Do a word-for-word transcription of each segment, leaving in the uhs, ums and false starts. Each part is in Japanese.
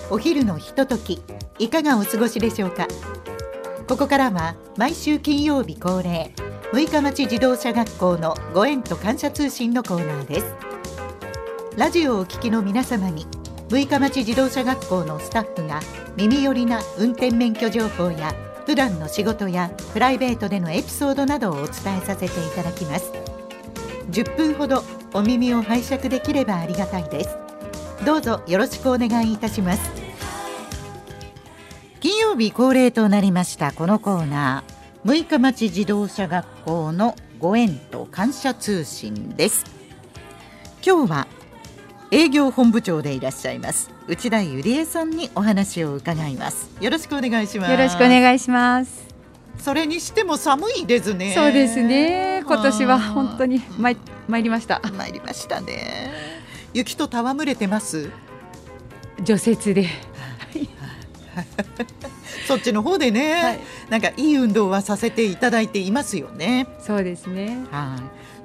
お昼のひととき、いかがお過ごしでしょうか。ここからは毎週金曜日恒例、六日町自動車学校のご縁と感謝通信のコーナーです。ラジオをお聞きの皆様に、六日町自動車学校のスタッフが耳寄りな運転免許情報や普段の仕事やプライベートでのエピソードなどをお伝えさせていただきます。じゅっぷんほどお耳を拝借できればありがたいです。どうぞよろしくお願いいたします。金曜日恒例となりましたこのコーナー、六日町自動車学校のご縁と感謝通信です。今日は営業本部長でいらっしゃいます内田ゆりえさんにお話を伺います。よろしくお願いします。 よろしくお願いします。 それにしても寒いですね。 そうですね、今年は本当に参参りました参りましたね。雪と戯れてます。 除雪でそっちの方でね、はい、なんかいい運動はさせていただいていますよね。 そうですね、 はい、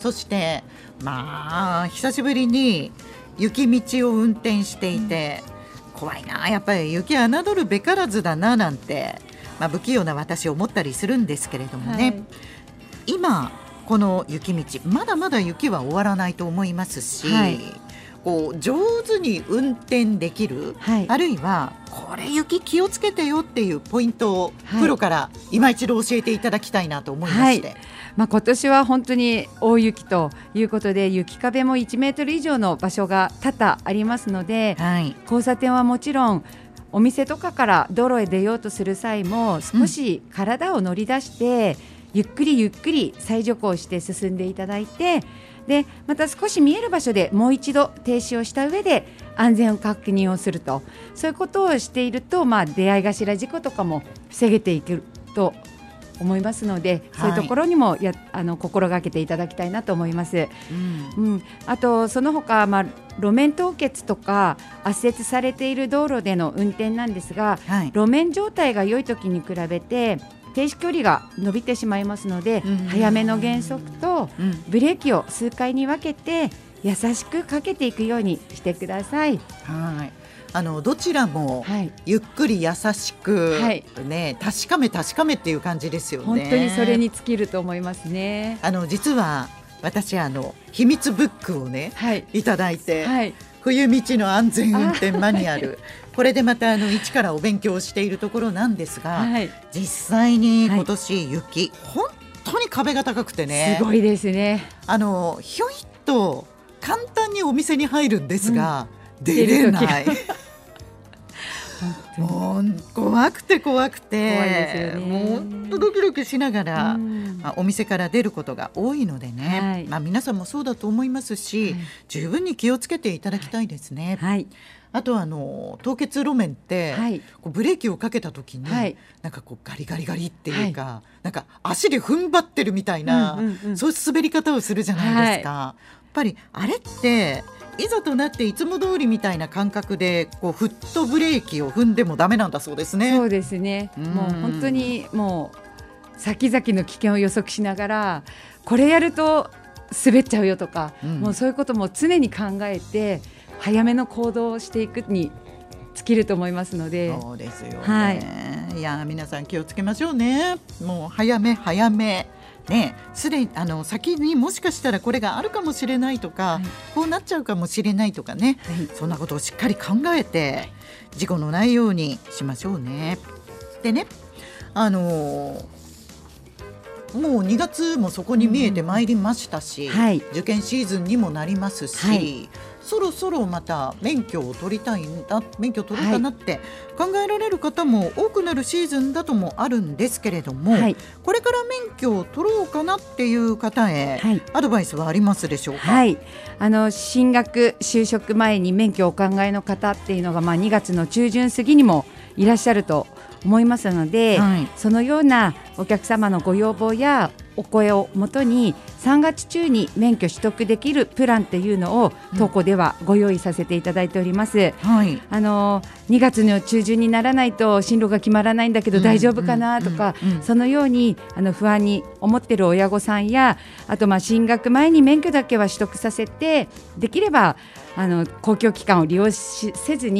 そしてまあ久しぶりに雪道を運転していて、うん、怖いな、やっぱり雪侮るべからずだななんて、まあ、不器用な私思ったりするんですけれどもね、はい、今この雪道まだまだ雪は終わらないと思いますし、はい、こう上手に運転できる、はい、あるいはこれ雪気をつけてよっていうポイントをプロから今一度教えていただきたいなと思いまして、はい、 まあ、今年は本当に大雪ということで、雪壁もいちメートル以上の場所が多々ありますので、はい、交差点はもちろんお店とかから道路へ出ようとする際も少し体を乗り出して、うん、ゆっくりゆっくり再徐行して進んでいただいて、でまた少し見える場所でもう一度停止をした上で安全を確認をすると、そういうことをしていると、まあ、出会い頭事故とかも防げていくと思いますので、はい、そういうところにもやあの心がけていただきたいなと思います、うんうん、あとその他、まあ、路面凍結とか圧雪されている道路での運転なんですが、はい、路面状態が良い時に比べて停止距離が伸びてしまいますので、うん、早めの減速とブレーキを数回に分けて優しくかけていくようにしてください。 はい、あのどちらもゆっくり優しく、はいね、確かめ確かめっていう感じですよね。 本当にそれに尽きると思いますね。 あの実は私あの秘密ブックをね、はい、いただいて、はい、冬道の安全運転マニュアルこれでまたあの一からお勉強しているところなんですが、はい、実際に今年雪、はい、本当に壁が高くてね、 すごいですね。 あのひょいっと簡単にお店に入るんですが、うん、出れないもう怖くて怖くて怖いですよね。 もう本当ドキドキしながら、まあ、お店から出ることが多いのでね、はい、まあ、皆さんもそうだと思いますし、はい、十分に気をつけていただきたいですね、はい、あとあの凍結路面って、はい、こうブレーキをかけた時に、はい、なんかこうガリガリガリっていうか、はい、なんか足で踏ん張ってるみたいな、うんうんうん、そういう滑り方をするじゃないですか、はい、やっぱりあれっていざとなっていつも通りみたいな感覚でこうフットブレーキを踏んでもダメなんだそうですね。 そうですね、うん、もう本当にもう先々の危険を予測しながら、これやると滑っちゃうよとか、うん、もうそういうことも常に考えて早めの行動をしていくに尽きると思いますので。 そうですよね、はい、いや皆さん気をつけましょうね。もう早め早めね、すでにあの先にもしかしたらこれがあるかもしれないとか、はい、こうなっちゃうかもしれないとかね、はい、そんなことをしっかり考えて事故のないようにしましょうね。でね、あのー、もうにがつもそこに見えてまいりましたし、うん、はい、受験シーズンにもなりますし、はい、そろそろまた免許を取りたいんだ免許取ろうかなって考えられる方も多くなるシーズンだともあるんですけれども、はい、これから免許を取ろうかなっていう方へ、はい、アドバイスはありますでしょうか。 はい、あの進学就職前に免許をお考えの方っていうのが、まあ、にがつの中旬過ぎにもいらっしゃると思いますので、はい、そのようなお客様のご要望やお声をもとにさんがつ中に免許取得できるプランというのを当校ではご用意させていただいております、はい、あのにがつの中旬にならないと進路が決まらないんだけど大丈夫かなとか、うんうんうんうん、そのようにあの不安に思っている親御さんや、あとまあ進学前に免許だけは取得させて、できればあの公共機関を利用しせずに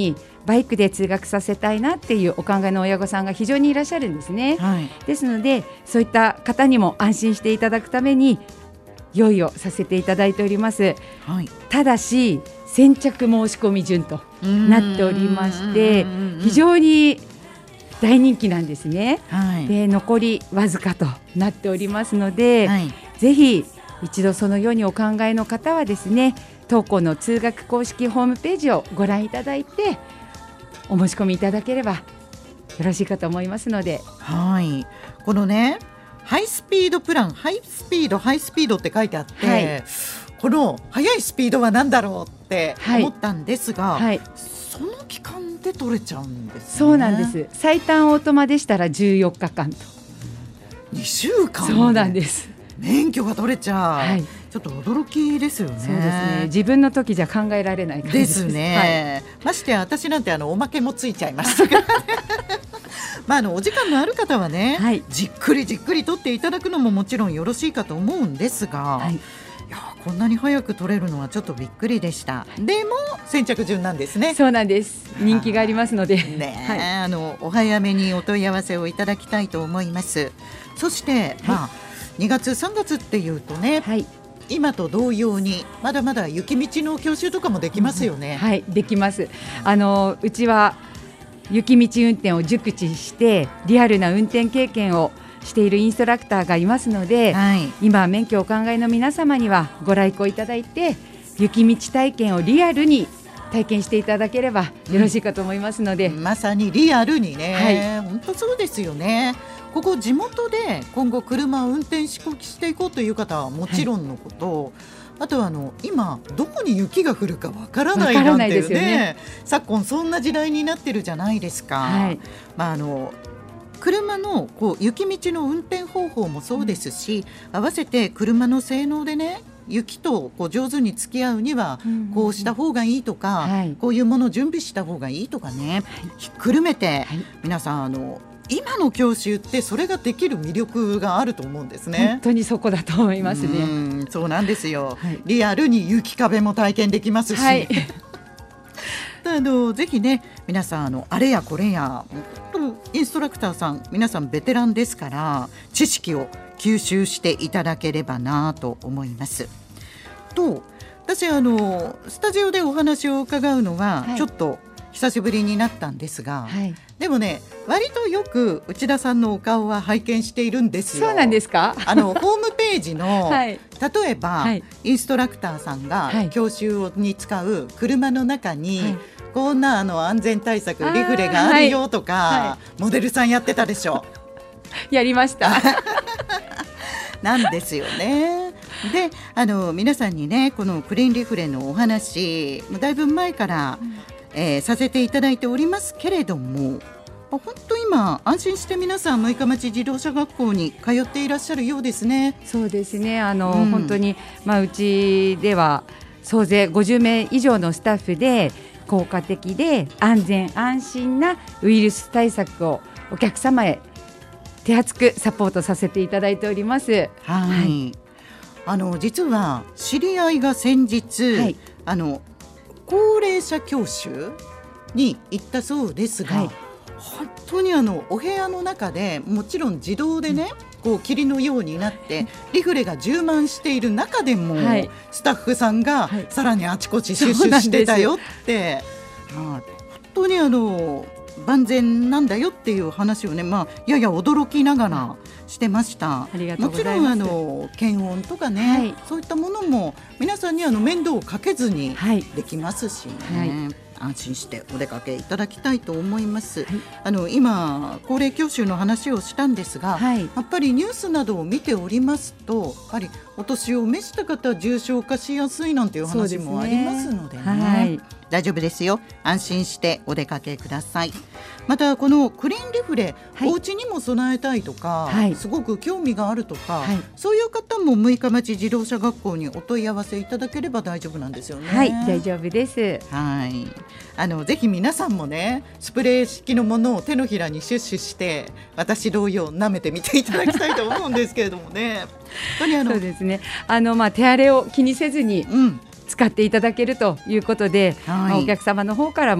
バイクで通学させたいなっていうお考えの親御さんが非常にいらっしゃるんですね、はい、ですのでそういった方にも安心していただくために用意をさせていただいております、はい、ただし先着申し込み順となっておりまして非常に大人気なんですね、はい、で残りわずかとなっておりますので、はい、ぜひ一度そのようにお考えの方はですね当校の通学公式ホームページをご覧いただいてお申し込みいただければよろしいかと思いますので、 はい、このねハイスピードプランハイスピードハイスピードって書いてあって、はい、この速いスピードは何だろうって思ったんですが、はいはい、その期間で取れちゃうんですね。 そうなんです。最短オートマでしたらじゅうよっかかんとにしゅうかんでそうなんです免許が取れちゃう、はい、ちょっと驚きですよね。 そうですね、自分の時じゃ考えられない感じですですね、はい、ましてや私なんてあのおまけもついちゃいましたからまあ、あのお時間のある方はね、はい、じっくりじっくり取っていただくのももちろんよろしいかと思うんですが、はい、いやこんなに早く取れるのはちょっとびっくりでした。でも先着順なんですね。 そうなんです。人気がありますので、 ねはい、あのお早めにお問い合わせをいただきたいと思います。そして、はいまあ、にがつさんがつっていうとね、はい、今と同様にまだまだ雪道の教習とかもできますよね、 うん、はいできます。あのうちは雪道運転を熟知してリアルな運転経験をしているインストラクターがいますので、はい、今免許をお考えの皆様にはご来校いただいて雪道体験をリアルに体験していただければよろしいかと思いますので、 うん、まさにリアルにね、はい、本当そうですよね。ここ地元で今後車を運転していこうという方はもちろんのこと、はいあとはあの今どこに雪が降るかわからないなんていう ね, ね昨今そんな時代になってるじゃないですか、はいまあ、あの車のこう雪道の運転方法もそうですし、うん、合わせて車の性能でね雪とこう上手に付き合うにはこうした方がいいとか、うんうん、こういうものを準備した方がいいとかね、はい、ひっくるめて、はい、皆さんあの今の教習ってそれができる魅力があると思うんですね。 本当にそこだと思いますね。 うんそうなんですよ、はい、リアルに雪壁も体験できますし、はい、あのぜひね皆さんあのあれやこれやインストラクターさん皆さんベテランですから知識を吸収していただければなと思います。と私あのスタジオでお話を伺うのはちょっと久しぶりになったんですが、はい、でもね割とよく内田さんのお顔は拝見しているんですよ。 そうなんですか。 あのホームページの、はい、例えば、はい、インストラクターさんが教習に使う車の中に、はい、こんなあの安全対策リフレがあるよとか、はいはい、モデルさんやってたでしょやりましたなんですよね。であの皆さんにねこのクリーンリフレのお話だいぶ前から、うんえー、させていただいておりますけれども本当今安心して皆さん六日町自動車学校に通っていらっしゃるようですね。 そうですねあの、うん、本当に、まあ、うちでは総勢ごじゅうめい以上のスタッフで効果的で安全安心なウイルス対策をお客様へ手厚くサポートさせていただいております。はい、はい、 あの実は知り合いが先日、はい、あの高齢者教習に行ったそうですが、はい、本当にあのお部屋の中でもちろん自動でね、うん、こう霧のようになってリフレが充満している中でも、はい、スタッフさんがさらにあちこちシュッシュしてたよって、まあ、本当にあの万全なんだよっていう話をね、まあ、やや驚きながらしてました。 ありがとうございます。 もちろんあの検温とかね、はい、そういったものも皆さんにあの面倒をかけずにできますしね、はいはい、安心してお出かけいただきたいと思います、はい、あの今高齢教習の話をしたんですが、はい、やっぱりニュースなどを見ておりますとやはりお年を召した方重症化しやすいなんていう話もありますのでね、はい、大丈夫ですよ。安心してお出かけください。またこのクリーンリフレ、はい、お家にも備えたいとか、はい、すごく興味があるとか、はい、そういう方も六日町自動車学校にお問い合わせいただければ大丈夫なんですよね。 はい、大丈夫です。 はい、あのぜひ皆さんもねスプレー式のものを手のひらにシュッシュして私同様舐めてみていただきたいと思うんですけれどもね本当にあのそうですねあの、まあ、手荒れを気にせずに、うん使っていただけるということで、はいまあ、お客様の方からも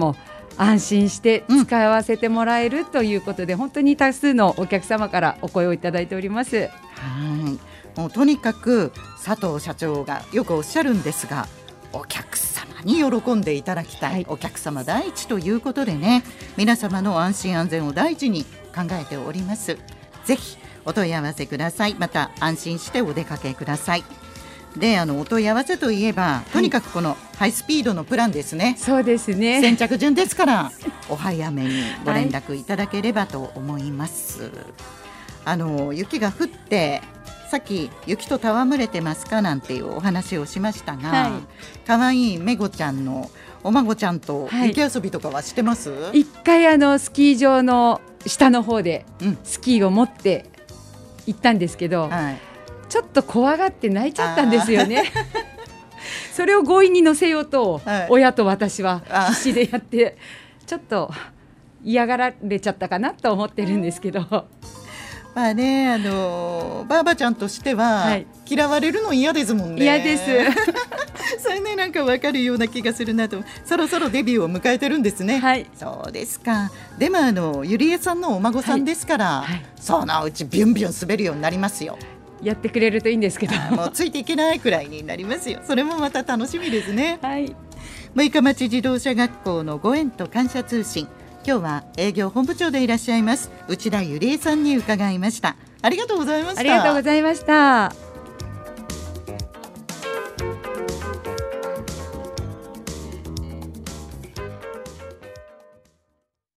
安心して使わせてもらえるということで、うん、本当に多数のお客様からお声をいただいております。 はい、もうとにかく佐藤社長がよくおっしゃるんですが、お客様に喜んでいただきたい、はい、お客様第一ということでね、皆様の安心安全を第一に考えております。ぜひお問い合わせください。また安心してお出かけください。で、あのお問い合わせといえば、はい、とにかくこのハイスピードのプランですね。 そうですね、 先着順ですからお早めにご連絡いただければと思います、はい、あの雪が降ってさっき雪と戯れてますかなんていうお話をしましたが、はい、かわいいめごちゃんのお孫ちゃんと雪遊びとかはしてます？ はい、一回あのスキー場の下の方でスキーを持って行ったんですけど、うん、はい、ちょっと怖がって泣いちゃったんですよねそれを強引に乗せようと、はい、親と私は必死でやってちょっと嫌がられちゃったかなと思ってるんですけどまあね、あのばあばちゃんとしては、はい、嫌われるの嫌ですもんね。 嫌ですそれね、なんか分かるような気がするなと。そろそろデビューを迎えてるんですね。はい、そうですか。でもあのゆりえさんのお孫さんですから、はいはい、そのうちビュンビュン滑るようになりますよ。 やってくれるといいんですけどもうついていけないくらいになりますよ。それもまた楽しみですね。 はい、 六日町自動車学校のご縁と感謝通信、今日は営業本部長でいらっしゃいます内田ゆりえさんに伺いました。ありがとうございました。 ありがとうございました。